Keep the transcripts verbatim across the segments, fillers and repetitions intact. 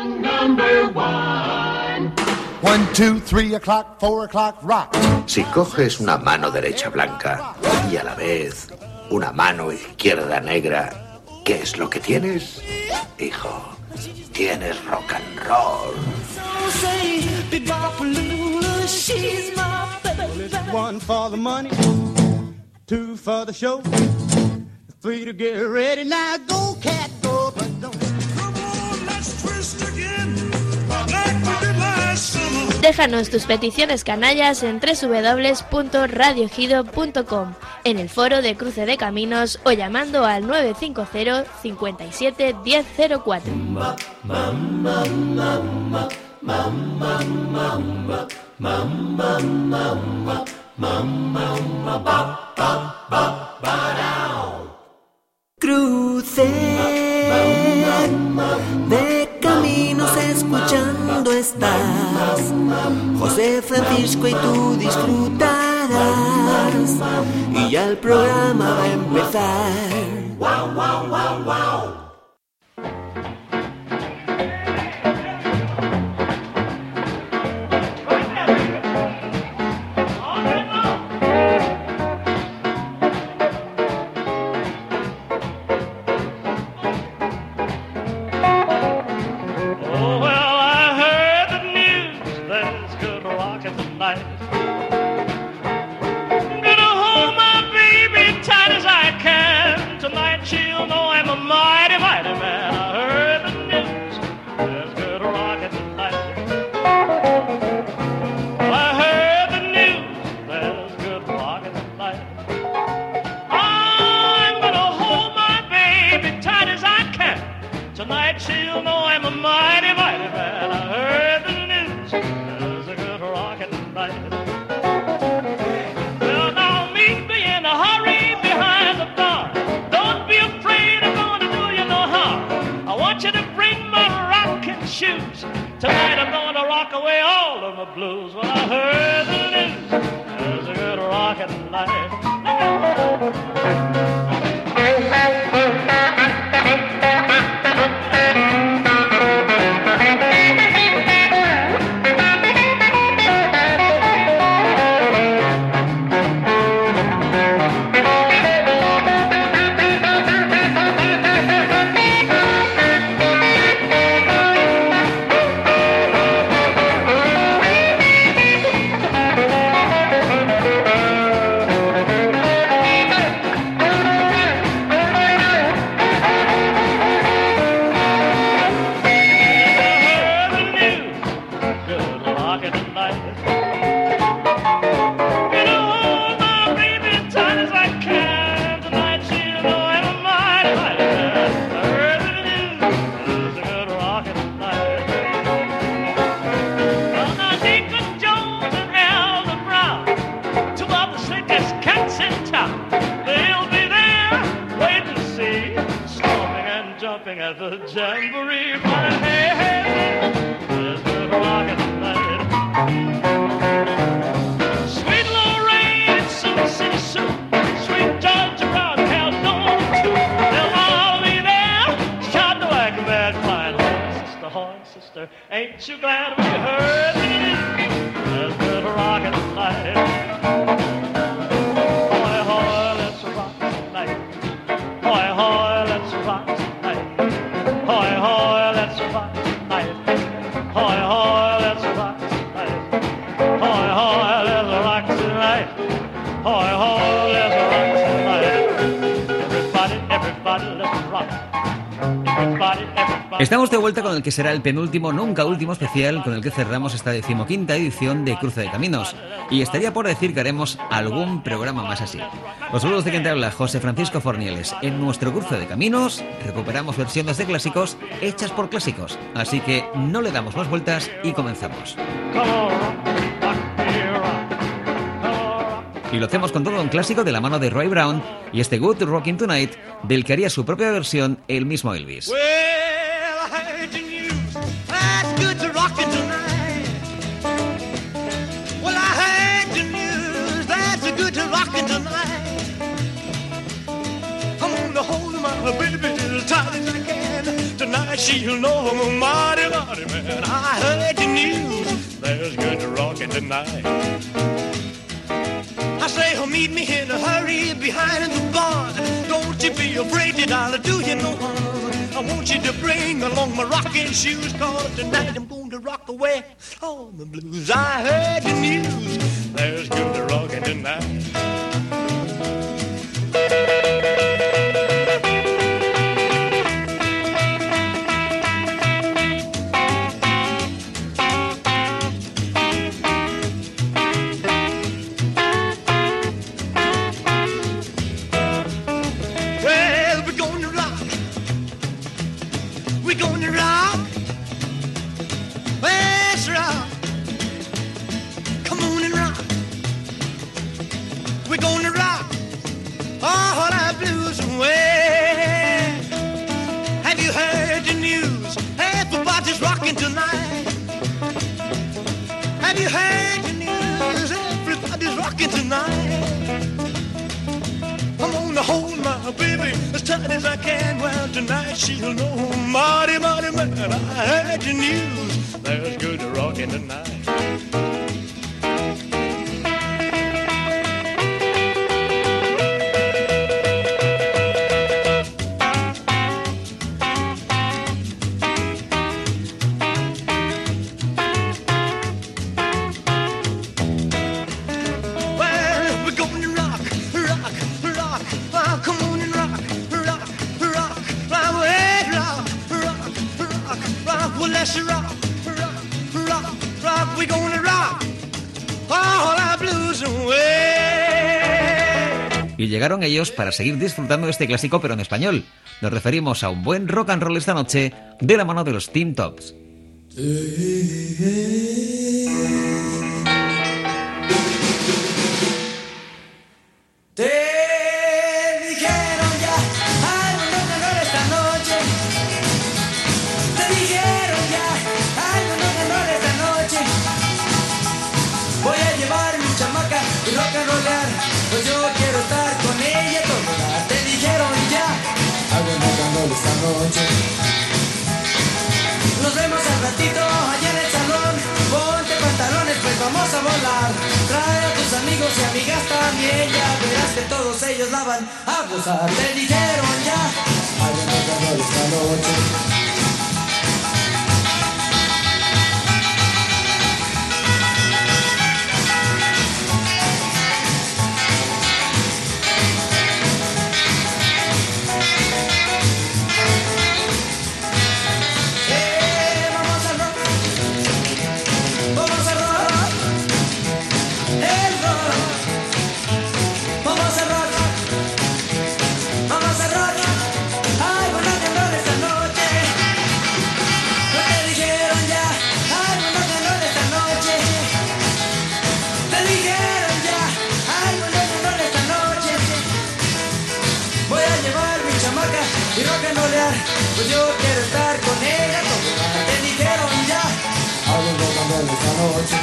number one. One, two, three o'clock, four o'clock, rock. Si coges una mano derecha blanca y a la vez una mano izquierda negra, ¿qué es lo que tienes? Hijo, tienes rock and roll. One for the money, two for the show, three to get ready. Now go, cat, go, but don't. Come on, let's twist again, like we did last summer. Déjanos tus peticiones canallas en doble u doble u doble u punto radio ejido punto com, en el foro de Cruce de Caminos o llamando al nueve cinco cero, cincuenta y siete, diez cero cuatro. Ma, ma, ma, ma, ma, ma, ma, ma, ma, ma, ma, ma, ma. Cruce de Caminos escuchando estás, José Francisco y tú disfrutarás, y ya el programa va a empezar. Wow, wow, wow, wow. Estamos de vuelta con el que será el penúltimo, nunca último especial con el que cerramos esta decimoquinta edición de Cruce de Caminos. Y estaría por decir que haremos algún programa más así. Los saludos de quien te habla, José Francisco Fornieles. En nuestro Cruce de Caminos recuperamos versiones de clásicos hechas por clásicos. Así que no le damos más vueltas y comenzamos. Y lo hacemos con todo un clásico de la mano de Roy Brown y este Good Rockin' Tonight, del que haría su propia versión el mismo Elvis. Baby, as tight as I can. Tonight she'll know I'm a mighty lot mighty man, I heard the news. There's good rockin' tonight. I say, oh, meet me in a hurry behind the barn. Don't you be afraid that I'll do you no harm. I want you to bring along my rocking shoes, cause tonight I'm going to rock away all the blues. I heard the news. There's good rockin' tonight. Tonight, have you heard the news? Everybody's rocking tonight. I'm gonna hold my baby as tight as I can. Well, tonight she'll know, mighty, mighty man, I heard the news. There's good rocking tonight. Y llegaron ellos para seguir disfrutando de este clásico, pero en español. Nos referimos a un buen rock and roll esta noche de la mano de los Tin Tops. Pues yo quiero estar con ella toda. Te dijeron ya, hago un rock and roll esta noche. Nos vemos al ratito allá en el salón. Ponte pantalones, pues vamos a volar. Trae a tus amigos y amigas también. Ya verás que todos ellos la van a gozar. Te dijeron ya, hago un rock and roll esta noche. Pues yo quiero estar con ella toda. Te dijeron ya, hago un rock and roll esta noche.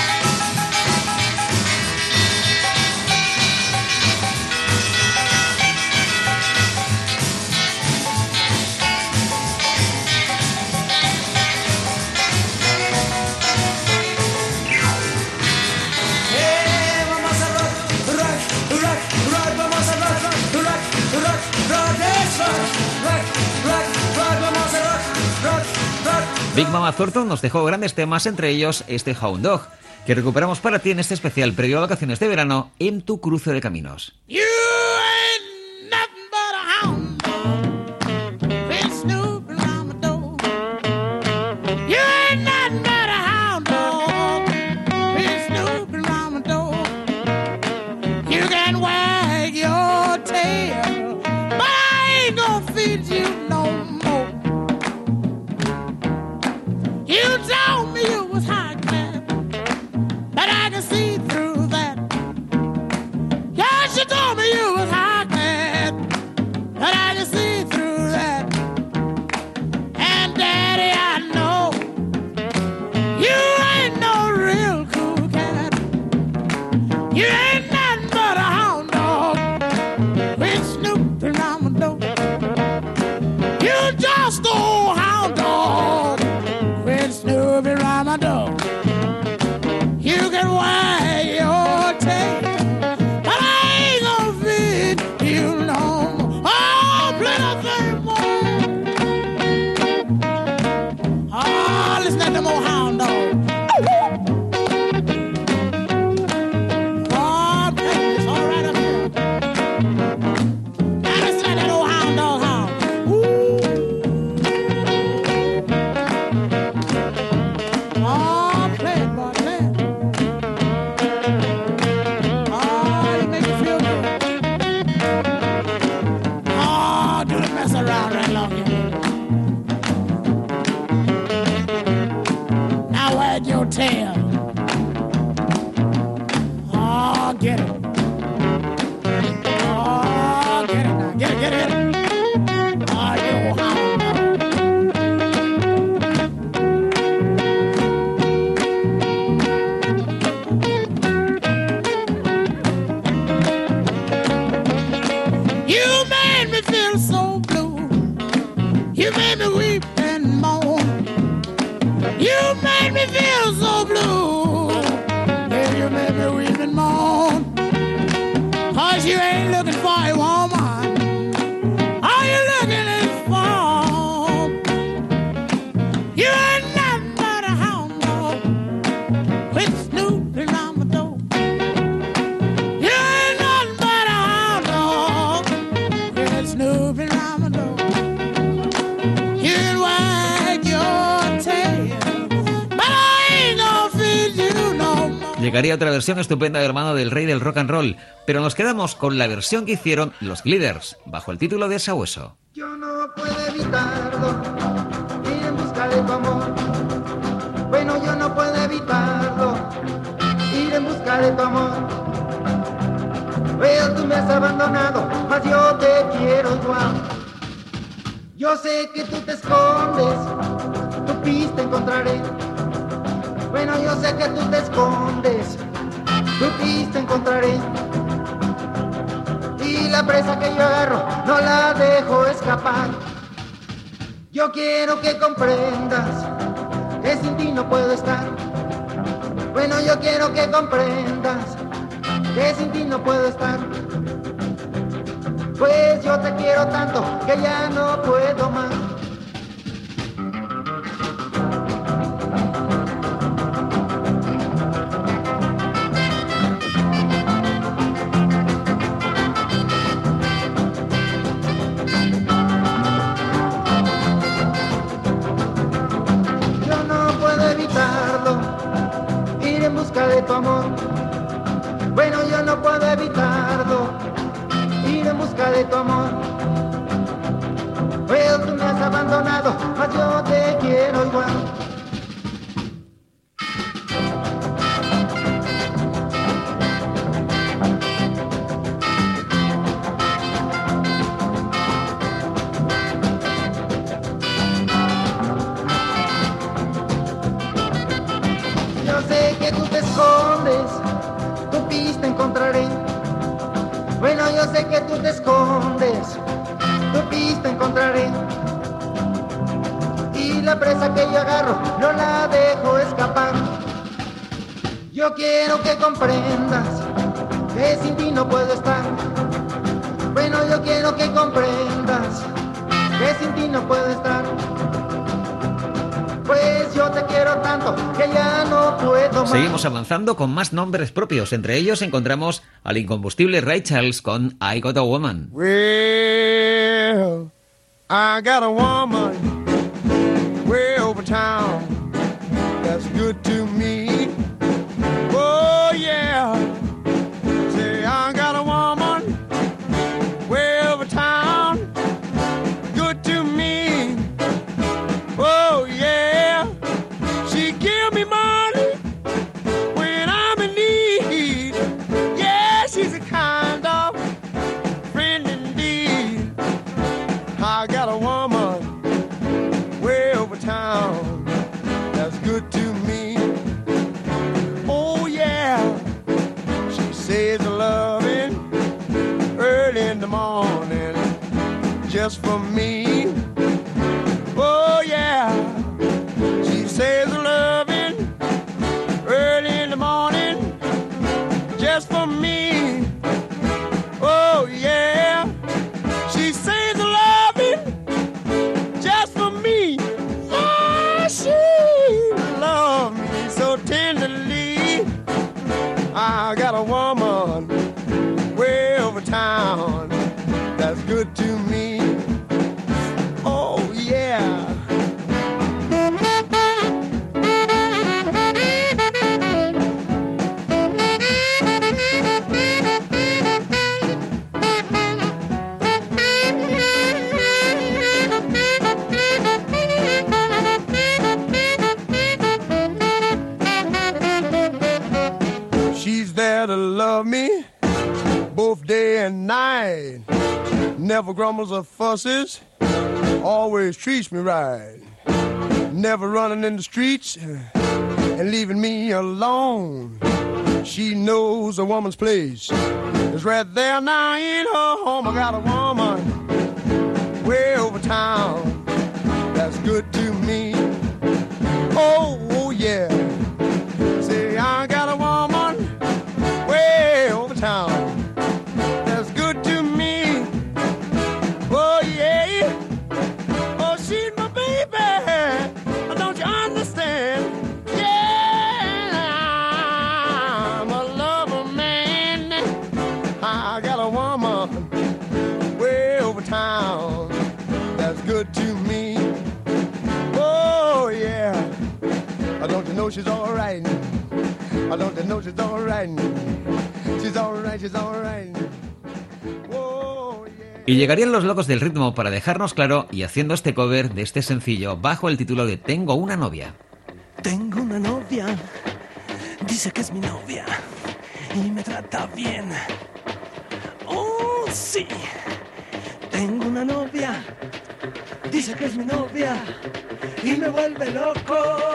Eh, vamos a rock, rock, rock, rock, vamos a rock, rock, rock, rock, rock, es rock, rock. Big Mama Thornton nos dejó grandes temas, entre ellos este Hound Dog, que recuperamos para ti en este especial previo a vacaciones de verano en tu cruce de caminos. You ain't nothing but a hound dog. Been snooping around my door. You ain't nothing but a hound dog. Been snooping around my door. You can wag your tail, but I ain't gonna feed you no more. You told me you was hot, man, but I can see through that. Yes, you told me you was hot, man, but I can see through that. And Daddy, I know you ain't no real cool cat. You ain't nothing but a hound dog, quit snooping around my door. You just old hound dog, quit like them old hound dogs. Oh, it's all right up here. Now let's let that old hound dog howl. Ooh. Oh, play it, boy, play it. Oh, you make me feel good. Oh, do the mess around right along here. Now wag your tail. Oh, get it. Oh, get it now. Get it, get it, get it. Oh, you hound dog. You made me feel so blue. You made me weep and moan. You made me feel so blue. Yeah, you made me weep and moan. Cause you ain't looking for a woman. All you looking is for. You ain't nothing but a hound dog with Snoopy around my door. You ain't nothing but a hound dog with Snoopy around my door. You can wag your tail, but I ain't gonna feed you no more. Llegaría otra versión estupenda, hermano, del rey del rock and roll, pero nos quedamos con la versión que hicieron los Gliders, bajo el título de Sabueso. Yo no puedo evitarlo, ir en busca de tu amor. Bueno, yo no puedo evitarlo, ir en busca de tu amor. Pues tú me has abandonado, mas yo te quiero igual. Yo sé que tú te escondes, tu pista encontraré. Bueno, yo sé que tú te escondes, tu pista encontraré. Y la presa que yo agarro no la dejo escapar. Yo quiero que comprendas que sin ti no puedo estar. Bueno, yo quiero que comprendas que sin ti no puedo estar. Pues yo te quiero tanto que ya no puedo más. Yo no puedo evitarlo, ir en busca de tu amor. Bueno, yo no puedo evitarlo, ir en busca de tu amor. Pues tú me has abandonado, mas yo te quiero igual. Yo sé que tú te escondes, tu pista encontraré. Bueno, yo sé que tú te escondes, tu pista encontraré. Y la presa que yo agarro no la dejo escapar. Yo quiero que comprendas que sin ti no puedo estar. Bueno, yo quiero que comprendas que sin ti no puedo estar. Pues yo te quiero tanto que ya no puedo más. Seguimos avanzando con más nombres propios. Entre ellos encontramos al incombustible Ray Charles con I Got a Woman. Well, I got a woman way over town that's good to me. Oh yeah, say I got a woman way over town, good to me. Oh yeah, she give me money when I'm in need. Yeah, she's a kind of friend indeed. I got a woman way over town that's good to me. Oh yeah, she says loving early in the morning just for me. Oh yeah, she says loving early in the morning just for me. Oh yeah, she says loving just for me. Yeah, she never grumbles or fusses, always treats me right. Never running in the streets and leaving me alone. She knows a woman's place is right there now in her home. I got a woman way over town that's good to me. Oh, oh yeah. Say, I got a woman way over town that's good to me. Oh yeah. Oh, she's my baby. Don't you understand? Yeah, I'm a lover man. I got a woman way over town that's good to me. Oh yeah. Don't you know she's all right? Don't you know she's all right? She's all right, she's all right. Oh, yeah. Y llegarían los locos del ritmo para dejarnos claro y haciendo este cover de este sencillo bajo el título de Tengo una novia. Tengo una novia, dice que es mi novia y me trata bien. Oh, sí. Tengo una novia, dice que es mi novia y me vuelve loco.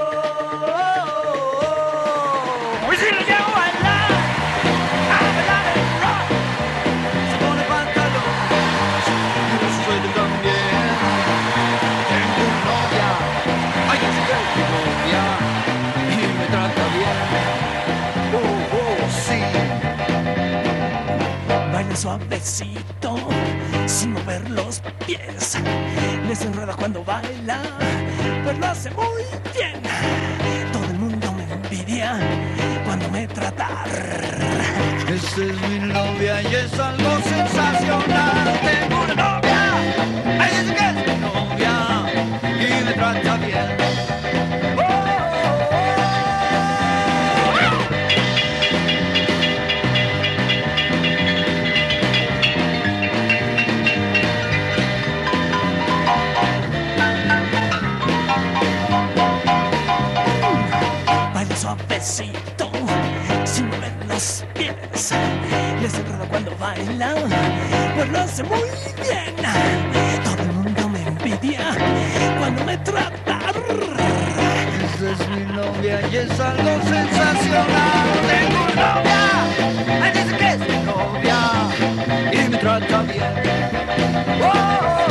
Y si lo llevo a bailar, a bailar el rock, se pone pantalones y me suelta también. Tengo una novia, ay, es que es mi novia y me trata bien. Oh, oh, sí. Baila suavecito, sin mover los pies. Les enreda cuando baila, pues lo hace muy bien. Todo el mundo me envidia cuando me trata. Esa es mi novia y es algo sensacional. Tengo una novia, ay, dice que es mi novia y me trata bien. Suavecito, sin mover los pies. Les enredo cuando baila, pues lo hace muy bien. Todo el mundo me envidia cuando me trata. Esa es mi novia y es algo sensacional. Tengo una novia, ay, dice que es mi novia y me trata bien. Oh, oh, oh.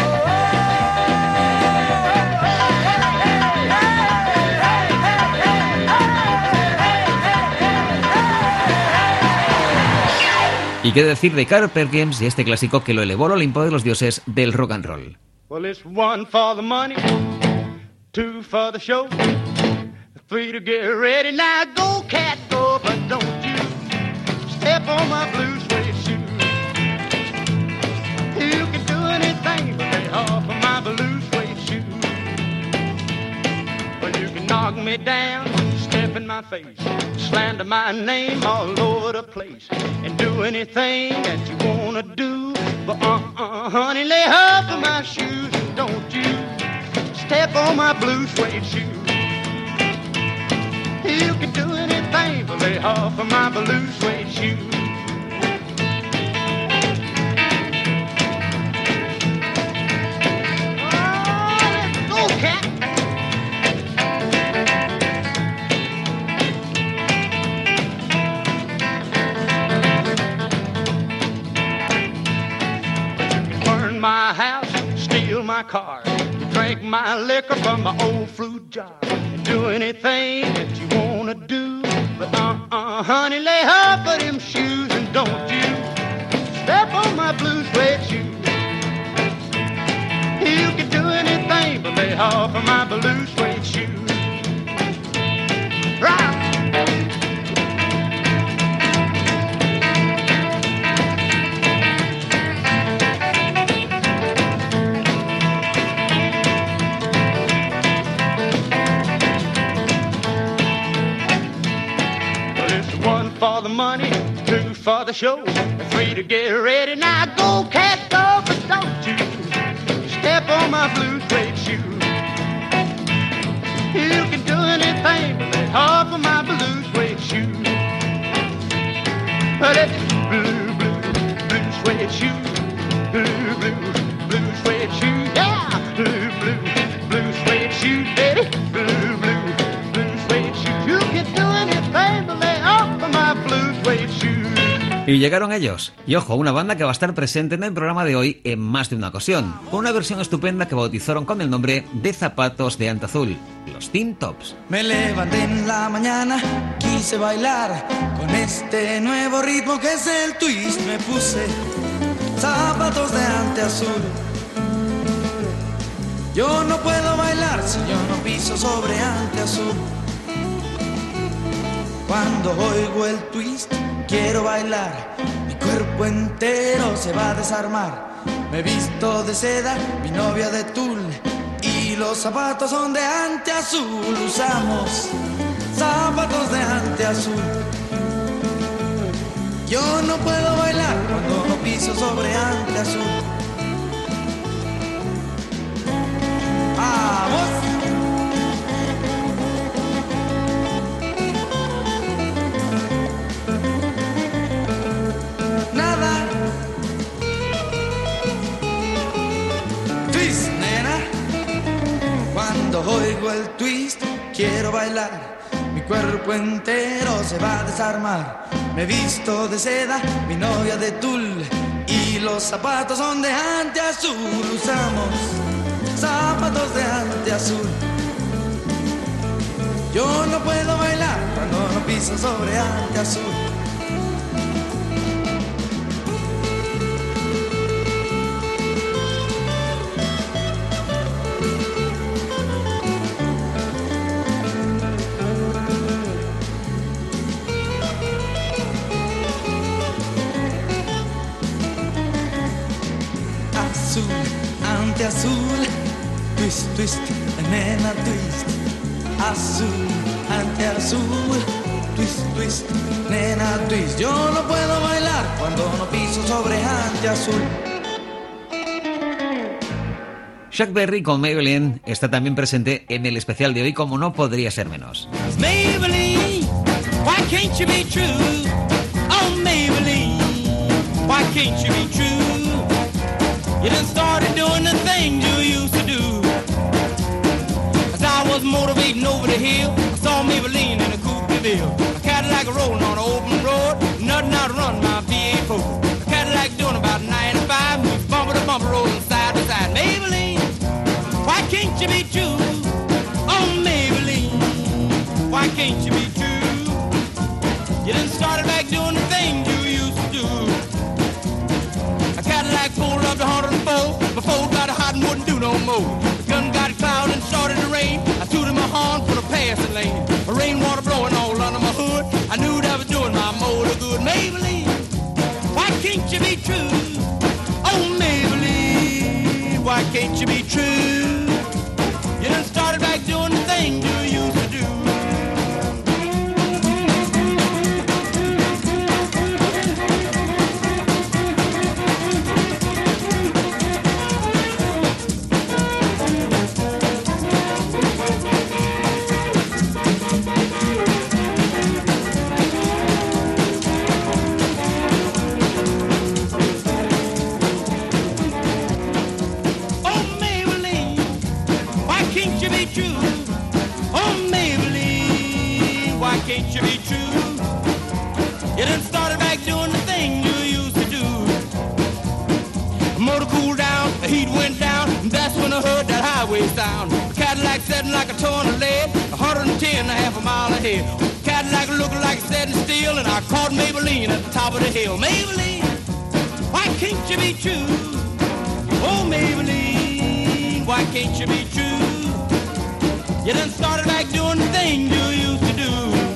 Y qué decir de Carl Perkins y este clásico que lo elevó al Olimpo de los dioses del rock and roll. Well, it's one for the money, two for the show, three to get ready. Now go, cat, go, but don't you step on my blue suede shoe. You can do anything but lay off of my blue suede shoe. Well, you can knock me down, step in my face, slander my name all over the place, and do anything that you wanna do. But uh-uh, honey, lay off of my shoes and don't you step on my blue suede shoe. You can do anything but lay off of my blue suede shoe. Oh, let's go, cat. My house, steal my car, drink my liquor from my old fruit jar, and do anything that you wanna do. But uh-uh, honey, lay off of them shoes and don't you step on my blue suede shoe. You can do anything but lay off of my blue suede shoe. Right. For the money, two for the show, three to get ready. Now go, cat, go, but don't you step on my blue suede shoe. You can do anything but lay off of my blue suede shoe. But it's blue, blue, blue suede shoe. blue, blue, blue suede shoes, yeah, blue, blue, blue suede shoes, baby, blue, blue, blue suede shoes. You can do anything but lay off of my blue suede shoes. Y llegaron ellos. Y ojo, una banda que va a estar presente en el programa de hoy en más de una ocasión, con una versión estupenda que bautizaron con el nombre de Zapatos de Ante Azul, los Tin Tops. Me levanté en la mañana, quise bailar con este nuevo ritmo que es el twist. Me puse zapatos de ante azul. Yo no puedo bailar si yo no piso sobre ante azul. Cuando oigo el twist, quiero bailar, mi cuerpo entero se va a desarmar. Me he visto de seda, mi novia de tul, y los zapatos son de ante azul. Usamos zapatos de ante azul. Yo no puedo bailar cuando no piso sobre ante azul. ¡Vamos! Nada. Twist, nena. Cuando oigo el twist, quiero bailar. Mi cuerpo entero se va a desarmar. Me he visto de seda, mi novia de tul, y los zapatos son de ante azul. Usamos zapatos de ante azul. Yo no puedo bailar cuando no piso sobre ante azul. Ante azul, twist, twist, nena, twist. Azul, ante azul, twist, twist, nena, twist. Yo no puedo bailar cuando no piso sobre ante azul. Chuck Berry con Maybelline está también presente en el especial de hoy, como no podría ser menos. Maybelline, why can't you be true? Oh Maybelline, why can't you be true? You done started doing the things you used to do. As I was motivating over the hill, I saw Maybelline in a coupe de ville. A Cadillac rolling on an open road, nothing out to run my V eight four. A Cadillac doing about ninety-five, moves bumper to bumper, rolling side to side. Maybelline, why can't you be true? Oh Maybelline, why can't you be true? You done started back doing the things you used to do. A Cadillac pulled up to one oh four, before got hot and wouldn't do no more. The gun got cloud and started to rain. I tooted my horn for the passing lane. A rainwater blowing all under my hood. I knew that was doing my motor good. Maybelline, why can't you be true? Oh Maybelline, why can't you be true? You done started back doing the thing you used to do. Can't you be true? You done started back doing the thing you used to do. The motor cooled down, the heat went down, and that's when I heard that highway sound. The Cadillac setting like a ton of lead, one hundred ten and a half a mile ahead. The Cadillac looking like it's setting steel, and I caught Maybelline at the top of the hill. Maybelline, why can't you be true? Oh Maybelline, why can't you be true? You done started back doing the thing you used to do.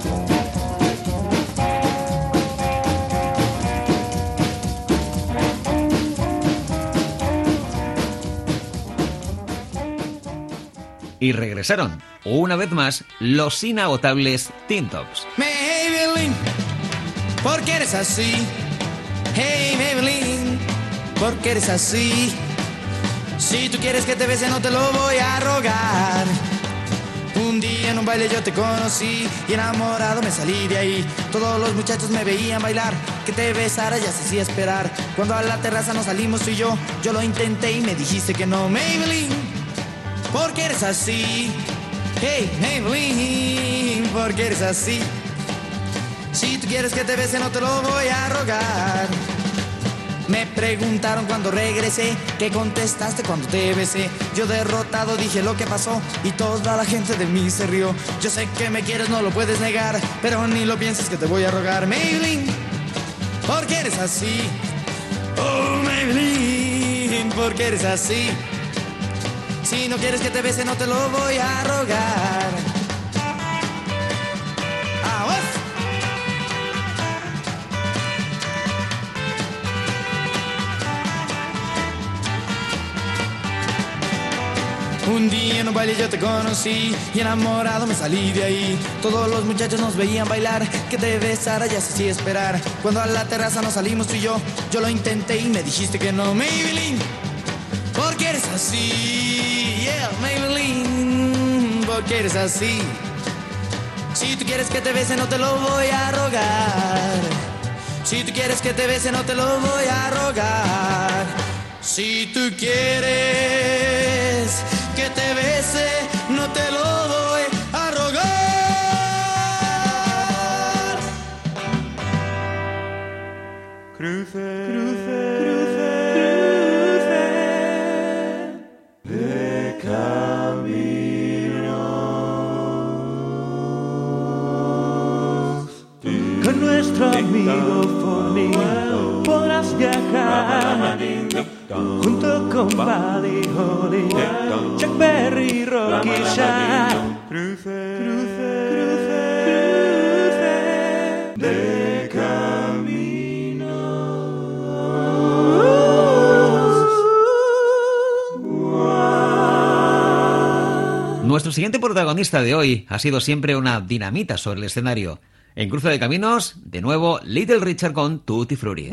Y regresaron, una vez más, los inagotables Tin Tops. Maybelline, ¿por qué eres así? Hey Maybelline, ¿por qué eres así? Si tú quieres que te bese no te lo voy a rogar. Un día en un baile yo te conocí y enamorado me salí de ahí. Todos los muchachos me veían bailar, que te besara ya se hacía esperar. Cuando a la terraza nos salimos tú y yo, yo lo intenté y me dijiste que no. Maybelline, ¿por qué eres así? Hey, Maybelline, ¿por qué eres así? Si tú quieres que te bese no te lo voy a rogar. Me preguntaron cuando regresé, ¿qué contestaste cuando te besé? Yo derrotado dije lo que pasó y toda la gente de mí se rió. Yo sé que me quieres, no lo puedes negar, pero ni lo pienses que te voy a rogar. Maybelline, ¿por qué eres así? Oh, Maybelline, ¿por qué eres así? Si no quieres que te bese no te lo voy a rogar. Un día en un baile yo te conocí y enamorado me salí de ahí. Todos los muchachos nos veían bailar, que te besara ya se hacía esperar. Cuando a la terraza nos salimos tú y yo, yo lo intenté y me dijiste que no. Maybelline, ¿por qué eres así? Yeah, Maybelline, ¿por qué eres así? Si tú quieres que te bese no te lo voy a rogar. Si tú quieres que te bese no te lo voy a rogar. Si tú quieres que te bese, no te lo voy a rogar. Cruce, cruce, cruce, cruce de caminos. Con nuestro amigo Forni podrás viajar junto con Buddy Holly, Chuck Berry, Rocky Shah. Cruce, cruce, cruce, cruce de caminos. Nuestro siguiente protagonista de hoy ha sido siempre una dinamita sobre el escenario. En Cruce de Caminos, de nuevo, Little Richard con Tutti Frutti.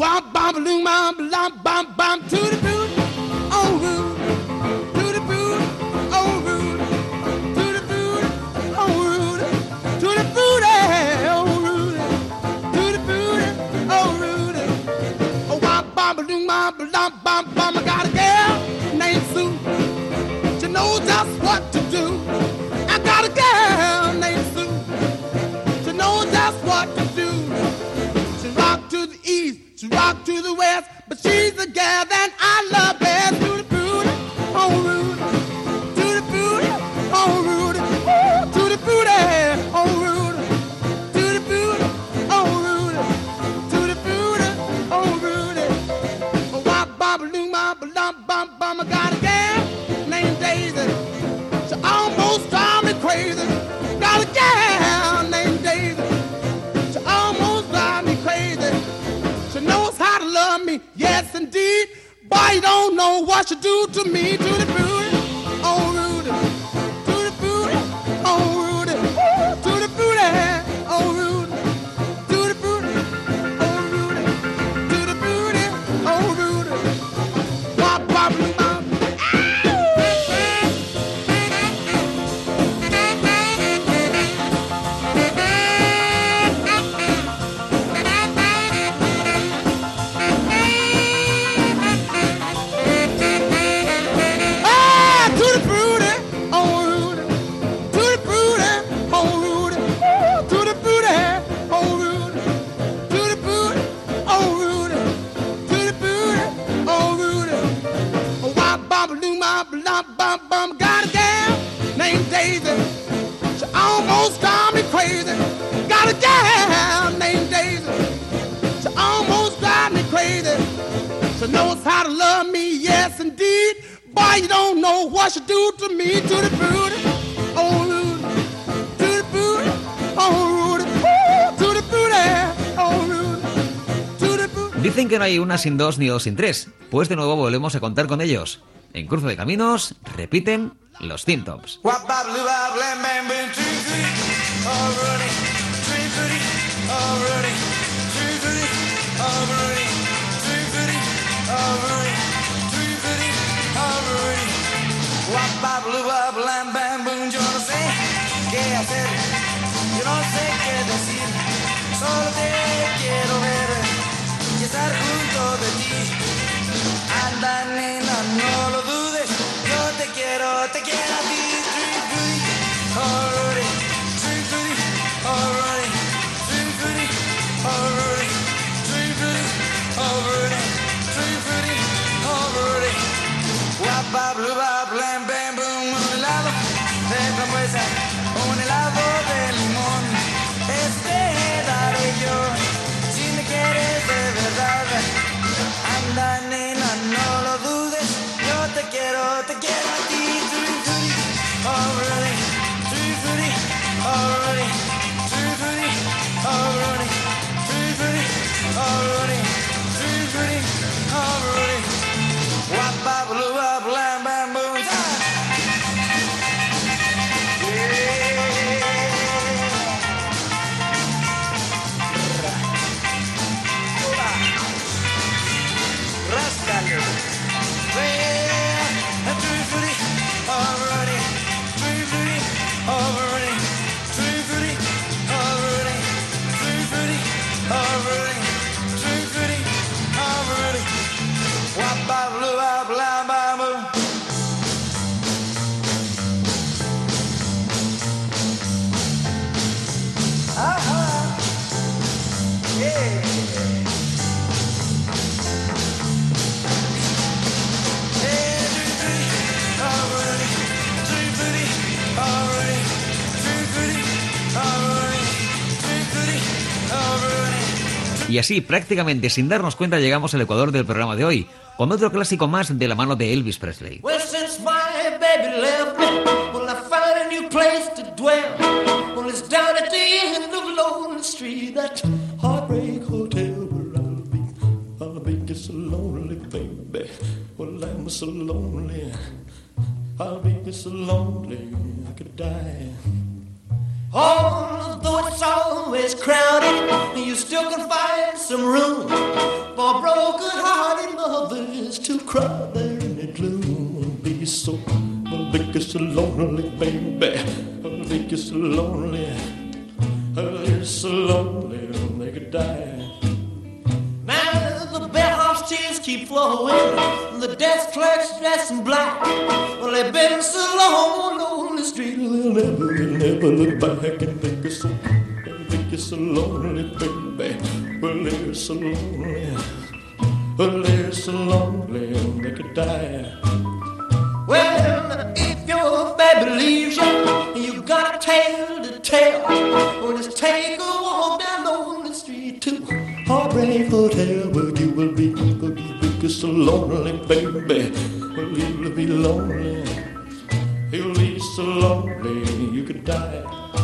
Rock to the west, but she's the gal that I love best. To the booty, oh Rudy, to the booty, oh Rudy, ooh, to the booty, oh Rudy, to the booty, oh Rudy, to the booty, oh Rudy. Oh, wop, bop, loom, bop, lump, bum, bum. I got a gal named Daisy. She almost drive me crazy. Got a gal named Daisy. She almost drive me crazy. She knows how to love me, yes indeed. Boy, you don't know what she do to me. To the booty, oh Rudy, to the booty, oh Rudy, ooh, to the booty, oh Rudy, to the booty, oh Rudy, to the booty, oh Rudy. Wop, wop, wop. Got a gal named Daisy. She almost drive me crazy. Got a gal named Daisy. She almost drive me crazy. She knows how to love me, yes indeed. Boy, you don't know what she do to me. To the booty, oh Rudy, to the booty, oh Rudy, ooh, to the booty, oh Rudy, to the booty. Dicen que no hay una sin dos ni dos sin tres. Pues de nuevo volvemos a contar con ellos. En Cruce de Caminos repiten los Teen Tops. Yo no sé qué hacer, yo no sé qué decir, solo te quiero ver y estar junto de ti. Anda nena, no lo dudes, yo te quiero, te quiero a ti. Tree fruity, alrighty, tree fruity, alrighty, tree fruity, alrighty, tree fruity, alrighty, tree fruity, alrighty. Wap, bap, blue, bap, blam, bam, boom, un helado de frambuesa, un helado de limón. Este daré yo, si me quieres de verdad. Anda nena, no lo dudes, yo te quiero, te quiero a ti. Tree fruity, already, tree fruity, already, tree fruity, already, tree fruity, already, tree fruity, already. Wap, bap, blue, bap, blam, bam, boom. Y así, prácticamente sin darnos cuenta, llegamos al ecuador del programa de hoy, con otro clásico más de la mano de Elvis Presley. Well, since my baby left me, well, I find a new place to dwell. Well, it's down at the end of Lonely Street, that heartbreak hotel where I'll be. I'll be just so lonely, baby. Well, I'm so lonely. I'll be just so lonely, I could die. Although it's always crowded, you still can find some room for broken-hearted lovers to cry there in the gloom. Be so, I'll be so lonely, baby. I'll be so lonely. I'll be so lonely, they could die. Now the bellhop's tears keep flowing, the desk clerk's dressed in black. Well, they've been so long on the street, they'll never, they'll never look back and think it's so, think it's so lonely, baby. Well, they're so lonely, well, they're so lonely, they could die. Well, if your baby leaves you, you got a tale to tell. Well, just take a walk down on the street to Heartbreak Hotel, where you will be, where you will be so lonely, baby. Well, you'll be lonely, you'll be so lonely, you could die.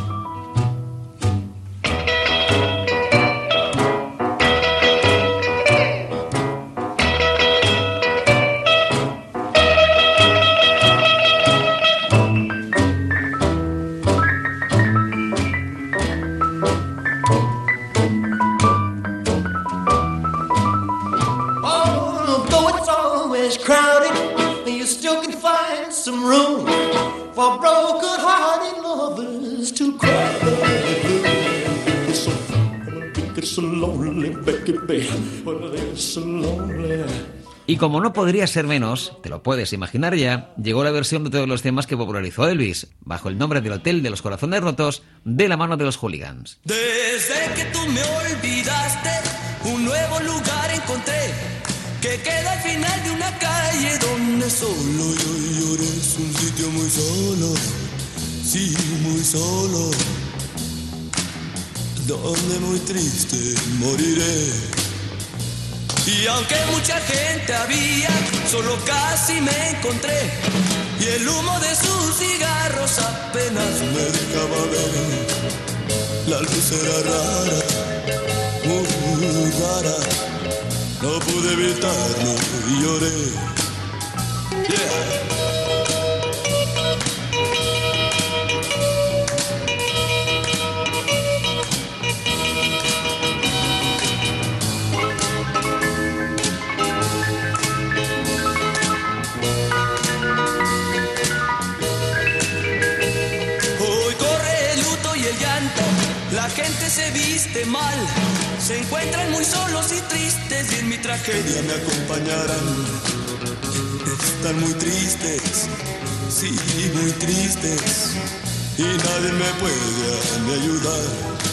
Some room for broken-hearted lovers to cry. It's so lonely, baby. Well, it's so lonely. Y como no podría ser menos, te lo puedes imaginar ya, llegó la versión de todos los temas que popularizó Elvis, bajo el nombre del Hotel de los Corazones Rotos, de la mano de los Hooligans. Desde que tú me olvidaste, un nuevo lugar encontré, que queda al final de una calle donde solo yo lloré. Es un sitio muy solo, sí, muy solo, donde muy triste moriré. Y aunque mucha gente había, solo casi me encontré, y el humo de sus cigarros apenas me dejaba ver. La luz era rara, muy rara, no pude evitarlo y lloré. Yeah. Hoy corre el momento la gente se viste mal, se encuentran muy solos y tristes y en mi tragedia me acompañarán. Están muy tristes, sí, muy tristes, y nadie me puede a mí ayudar.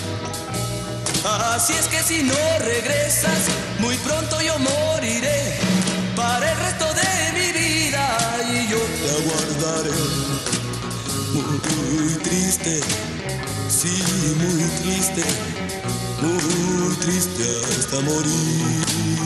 Así es que si no regresas, muy pronto yo moriré para el resto de mi vida y yo te aguardaré. Muy triste, sí, muy triste, muy triste hasta morir.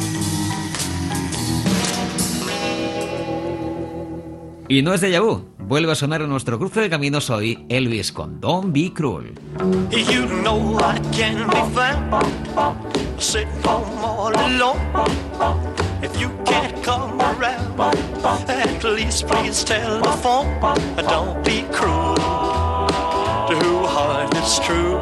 Y no es déjà vu. Vuelve a sonar en nuestro cruce de caminos hoy Elvis con Don't Be Cruel. You know I can be found sitting home all alone. If you can't come around, at least please tell the phone. Don't be cruel to who heart is true.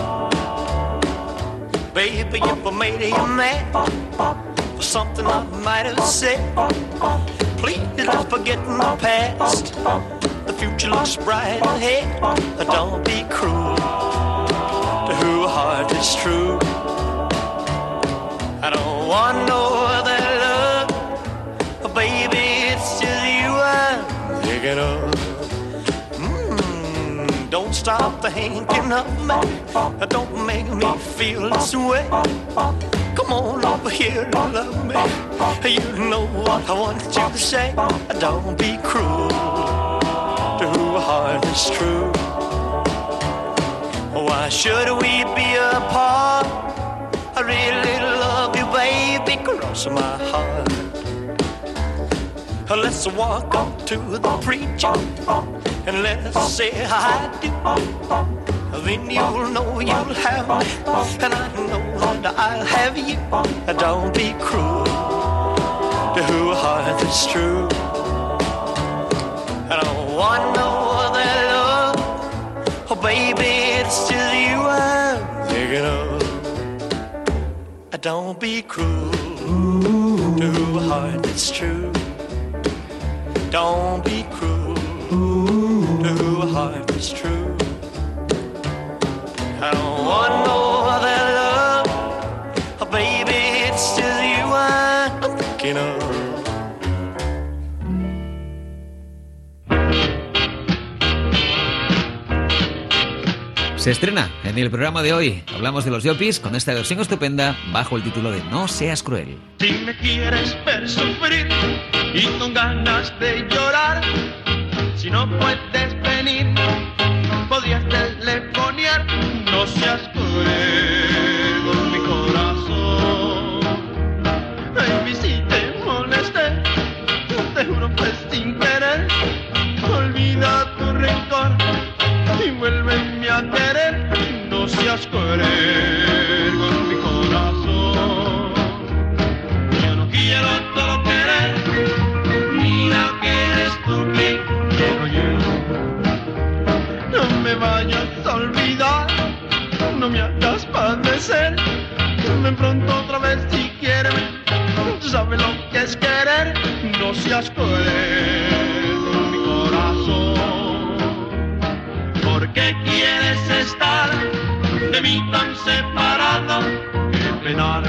Baby, if I made you mad for something I might have said, please let's forget the past. The future looks bright ahead. Don't be cruel to who heart is true. I don't want no other love, baby, it's just you I'm thinking of. Mm, don't stop thinking of me, don't make me feel this way. Come on over here and love me. You know what I want you to say. Don't be cruel to who heart is true. Why should we be apart? I really love you, baby, cross my heart. Let's walk up to the preacher and let's say I do. Then you'll know you'll have me, and I know that I'll have you. Don't be cruel to who heart is true. I don't want no other love, oh baby, it's just you I'm thinking of. Don't be cruel to who heart is true. Don't be cruel to who heart is true. I don't want no other love, oh baby, it's just you I'm thinking of. Se estrena en el programa de hoy. Hablamos de los Yopis con esta versión estupenda bajo el título de No seas cruel. Si me quieres ver sufrir y con ganas de llorar, si no puedes venir, podrías telefonear. No seas cruel con mi corazón. Baby, si te molesté, te juro pues sin querer, olvida tu rencor y vuélveme a querer. No seas cruel con mi corazón. Yo no quiero todo querer. Mira que eres tú quien quiero yo. No me vayas a olvidar, no me hagas padecer. Ven pronto otra vez si quieres. Tú sabes lo que es querer. No seas cruel con mi corazón. ¿Por qué quieres estar de mí tan separado? ¡Qué penar!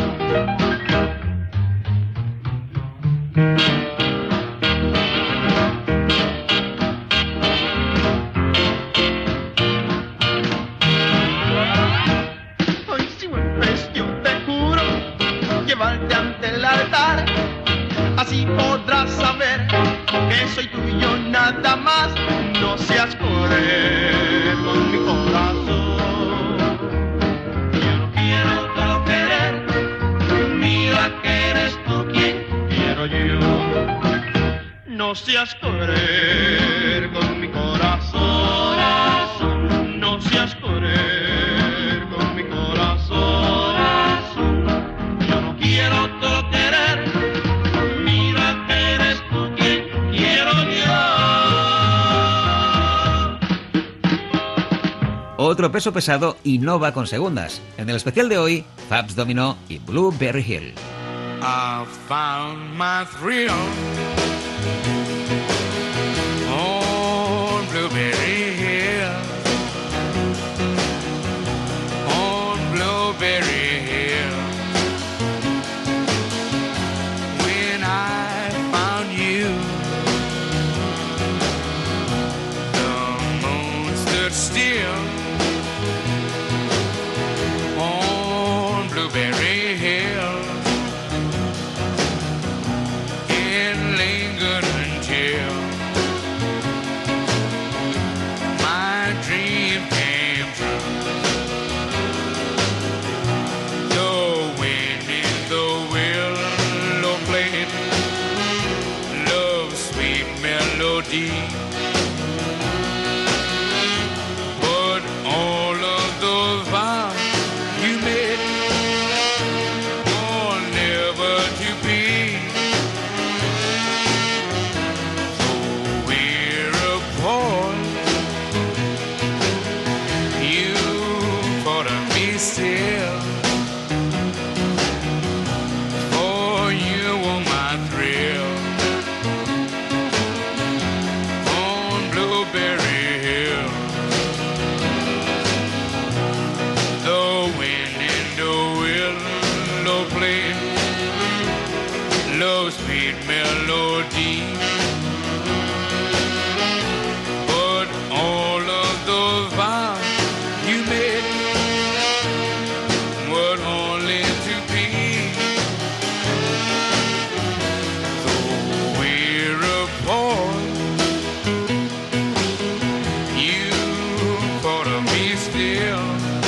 Hoy si vuelves yo te juro llevarte ante el altar. Así podrás saber que soy tuyo nada más. No seas cruel con mi corazón. Yo no quiero todo querer. Mira que eres tú quien quiero yo. No seas cruel con mi corazón. No seas cruel con mi corazón. Yo no quiero todo querer. Mira que eres tú quien quiero yo. Otro peso pesado y no va con segundas. En el especial de hoy, Fats Domino y Blueberry Hill. I found my thrill on Blueberry Hill. still. For you were my thrill. On Blueberry Hill. The wind in the willow play love's sweet melody. But all of those vows you made were only to be. Though we're apart, you thought of me still.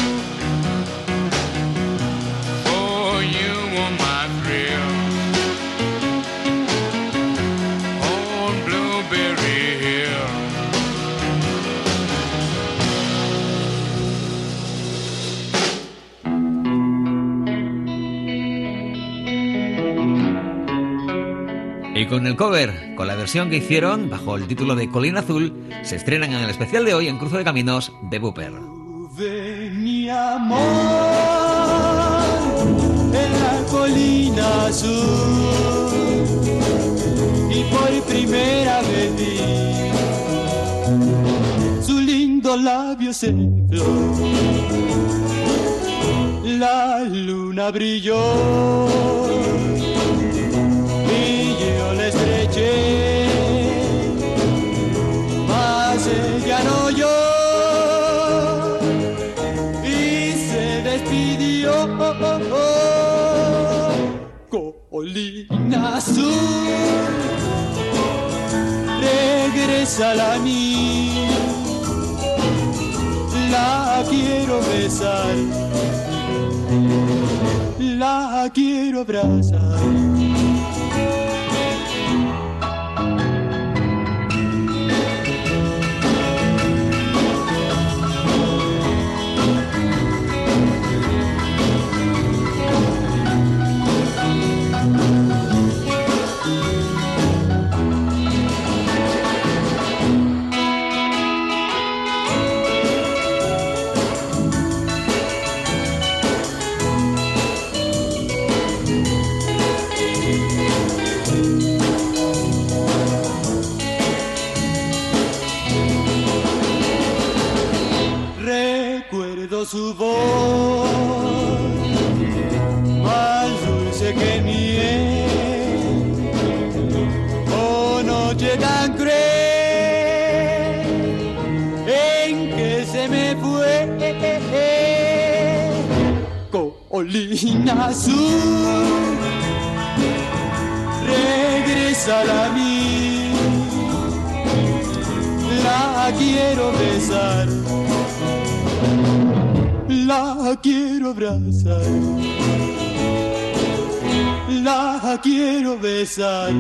For you were my thrill. On Blueberry Hill. Y con el cover, con la versión que hicieron bajo el título de Colina Azul, se estrenan en el especial de hoy en Cruce de Caminos de Booper. De mi amor en la colina azul y por primera vez vi su lindo labio en flor. La luna brilló y yo la estreché, mas ella no oyó y se despidió. Colina azul, regresa a mí, la quiero besar, la quiero abrazar. Su voz más dulce que miel, oh noche tan cruel en que se me fue. Colina azul, regresa a mí, la quiero besar, la quiero abrazar, la quiero besar,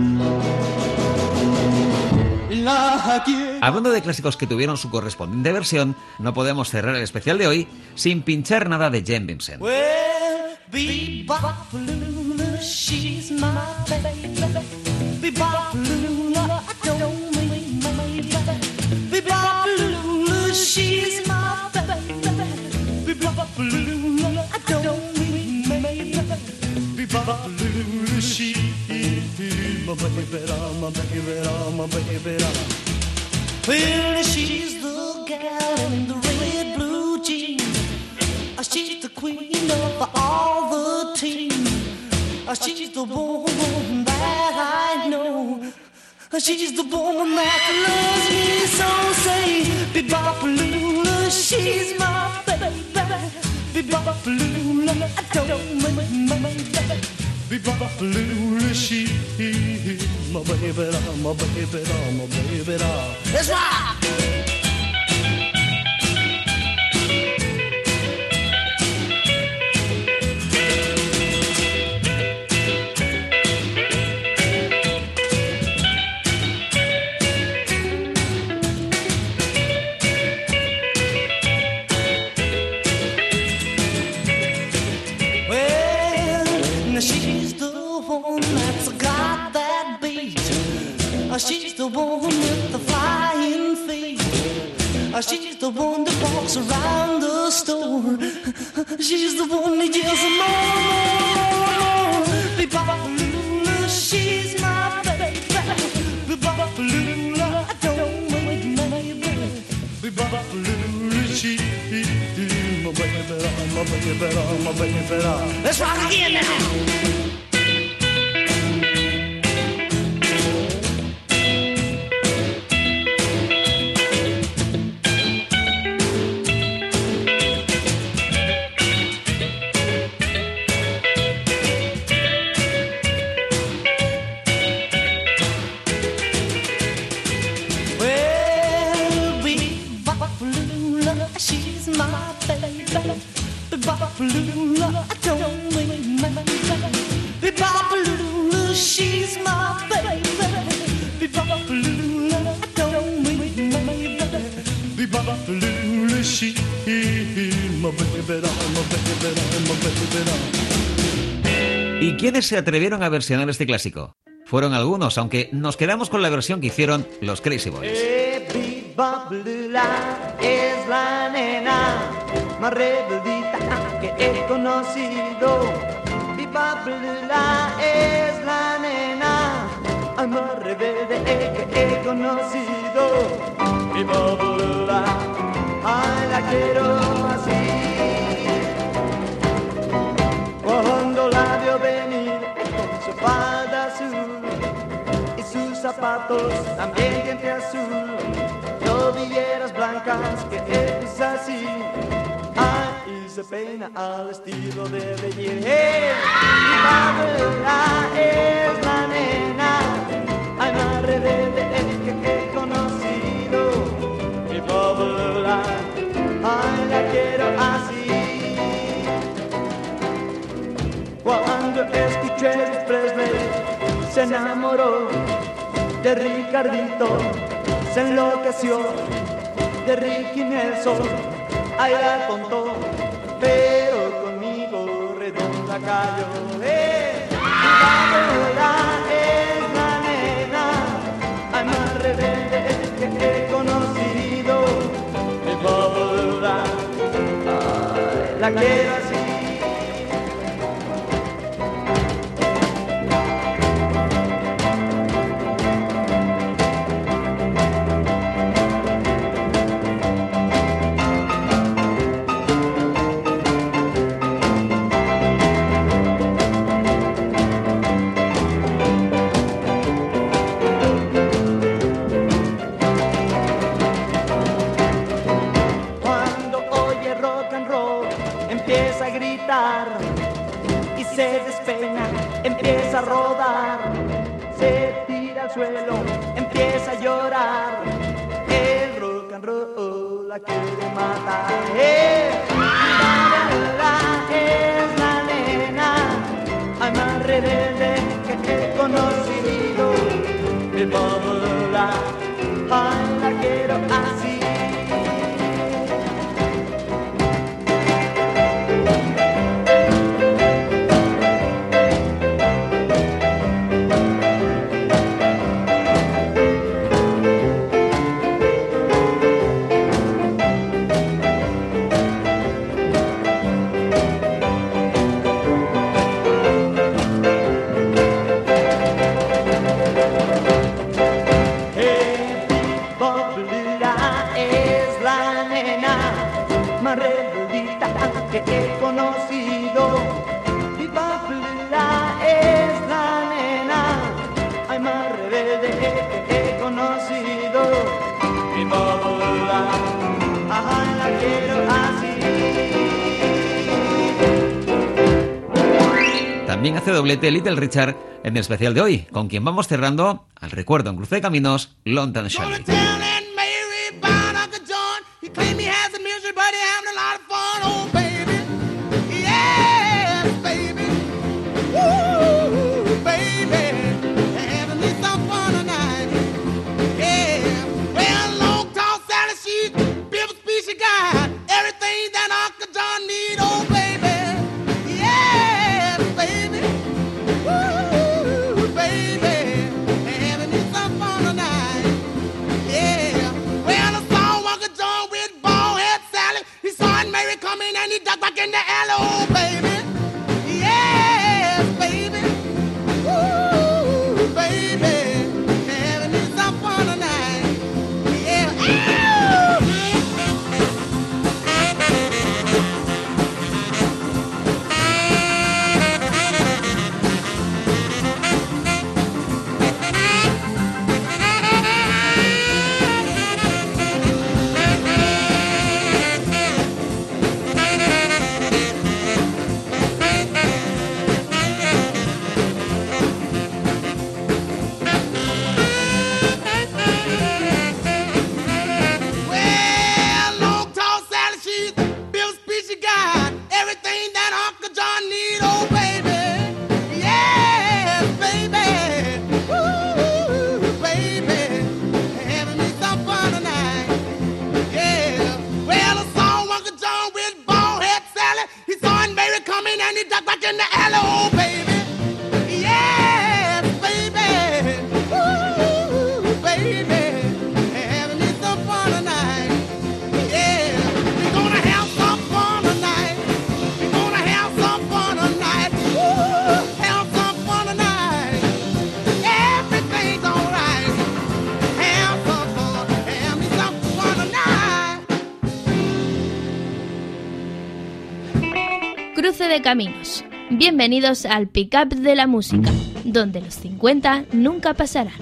la quiero... Hablando de clásicos que tuvieron su correspondiente versión, no podemos cerrar el especial de hoy sin pinchar nada de Jen Vincent. Well, Bebop-a-lula, she's my baby. Bebop-a-lula, I don't mean my baby. Bebop-a-lula, she's my baby. Bebop-a-lula, I don't mean my baby. Bebop-a-lula, she's my baby, my baby, my baby. Well, she's the gal in the red blue jeans. She's the queen of all the team. She's the woman that I know. She's the woman that loves me so. Say, Bebop-a-lula, she's my baby. Bebop-a-lula, I don't mean my baby. Bebop-a-lula, she's my baby, my baby, my baby. Let's rock! She's the woman with the flying feet. She's the one that walks around the store. She's the one that yells more. Be-bop-a-lula, she's my baby. Be-bop-a-lula, I don't make my baby. Be-bop-a-lula, she's my baby, my baby, my baby. Let's rock again now. Be-bop-a-lula, I don't make my baby. Be-bop-a-lula, she's my baby. Be-bop-a-lula, I don't make my baby. Be-bop-a-lula, she's my baby, my baby, my baby. ¿Y quiénes se atrevieron a versionar este clásico? Fueron algunos, aunque nos quedamos con la versión que hicieron los Crazy Boys. Be-bop-a-lula es la nena más rebeldita que he conocido. Be-bop-a-lula es la nena más rebelde que he conocido. Be-bop-a-lula, ay, la quiero así. Cuando la vio venir con su falda azul y sus zapatos también diente azul, rodilleras blancas que es así. Ay, y se peina al estilo de Bellier. Hey, Be-bop-a-lula es la nena, ay, más rebelde que he conocido. Be-bop-a-lula, ay, la quiero así. Cuando escuché a Presley se enamoró de Ricardito, se enloqueció de Ricky Nelson, ay, la contó, pero conmigo redonda cayó. Eh, Be-bop-a-lula es la nena, ay, más rebelde que he conocido. Be-bop-a-lula, ay, la quiero así. Y se despeina, empieza a rodar, se tira al suelo, empieza a llorar. El rock and roll la quiere matar. Eh, Be-bop-a-lula es la nena, ay, más rebelde que he conocido. Be-bop-a-lula, ay, la quiero así. Que he conocido. Be-bop-a-lula es la nena, ay, más rebelde que he conocido. Be-bop-a-lula, ay, la quiero así. También hace doblete Little Richard en el especial de hoy, con quien vamos cerrando al recuerdo en Cruce de Caminos, London Shally. Yeah. in the alley, oh baby. Yes, baby. Ooh, baby. Having me some fun tonight. Yeah. Cruce de caminos. Bienvenidos al Pick-up de la música, donde los cincuenta nunca pasarán.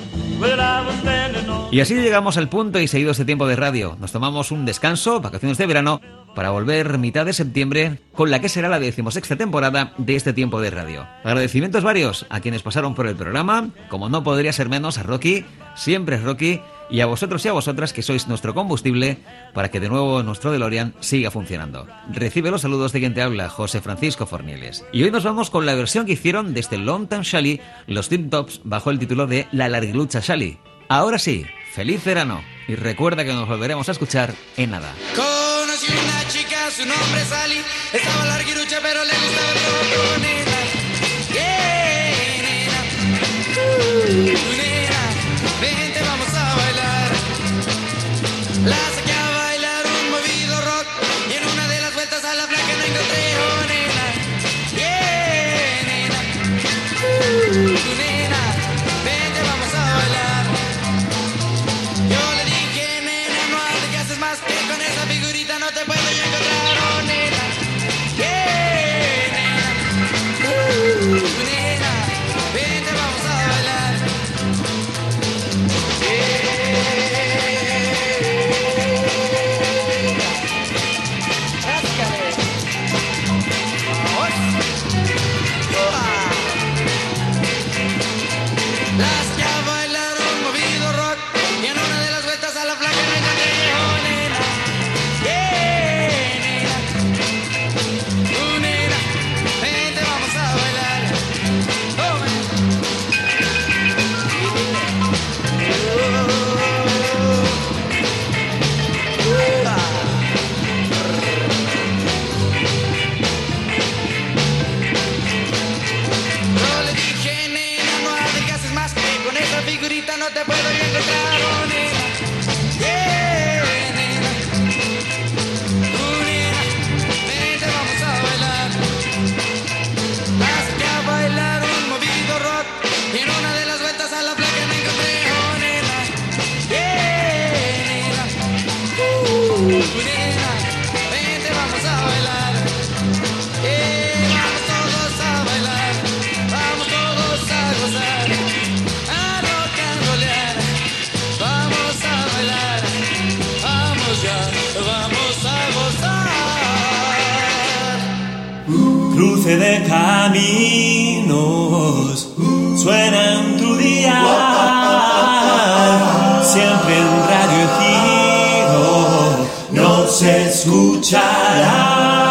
Y así llegamos al punto y seguido este tiempo de radio. Nos tomamos un descanso, vacaciones de verano, para volver mitad de septiembre con la que será la decimosexta temporada de este tiempo de radio. Agradecimientos varios a quienes pasaron por el programa, como no podría ser menos a Rocky, siempre es Rocky, y a vosotros y a vosotras que sois nuestro combustible para que de nuevo nuestro DeLorean siga funcionando. Recibe los saludos de quien te habla, José Francisco Fornieles. Y hoy nos vamos con la versión que hicieron desde Long Time Shally los Tip Tops bajo el título de La Larguilucha Shally. Ahora sí, feliz verano y recuerda que nos volveremos a escuchar en nada. Conocí una chica, su nombre es Sally, estaba larguirucha pero le gustaba el rock, nena. Yeah, nena. Uh, nena, vente, vamos a bailar. La saqué a bailar un movido rock y en una de las vueltas a la flaca no encontré, oh nena. Yeah, nena. Uh, nena, vente, vamos a bailar. Yo le dije, nena, no hables, que haces más que con esa figurita no te puedo yo encontrar, oh nena. Yeah, nena. Uh, nena, vente, vamos a bailar. Las que a bailar un movido rock y en una de las vueltas a la flaca no encontré, oh nena. Yeah, nena. Uh, nena, vente, vamos a bailar. Oh, man. Uh, ah. Yo le dije, nena, no hables, que haces más que con esa figurita no te puedo yo encontrar, oh nena. Yeah, nena. Uh, nena, vente, vamos a bailar. La saqué a bailar un movido rock y en una de las vueltas a la placa no encontré, oh nena. Yeah, nena. Uh, nena, vente, vamos a bailar. Eh, vamos todos a bailar, vamos todos a gozar, a rock and rollear, vamos a bailar, vamos ya, vamos a gozar. Cruce de caminos, suena en tu día, siempre en Radio Ejido nos escuchará.